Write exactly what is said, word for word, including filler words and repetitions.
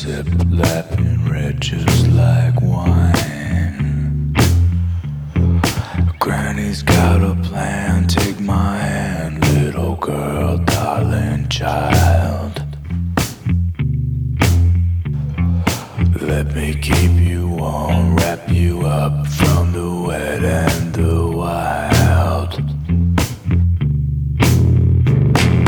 sip, lapping red just like wine. Granny's got a plan, take my hand, little girl, darling child. Let me keep you warm.